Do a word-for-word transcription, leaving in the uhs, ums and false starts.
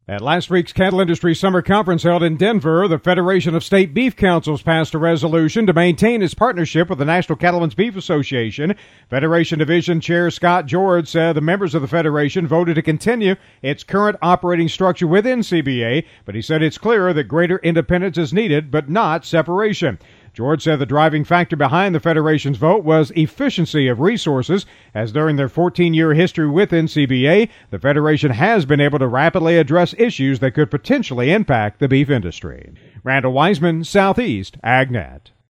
At last week's Cattle Industry Summer Conference held in Denver, the Federation of State Beef Councils passed a resolution to maintain its partnership with the National Cattlemen's Beef Association. Federation Division Chair Scott George said the members of the Federation voted to continue its current operating structure within C B A, but he said it's clear that greater independence is needed, but not separation. George said the driving factor behind the Federation's vote was efficiency of resources, as during their fourteen-year history within C B A, the Federation has been able to rapidly address issues that could potentially impact the beef industry. Randall Wiseman, Southeast AgNet.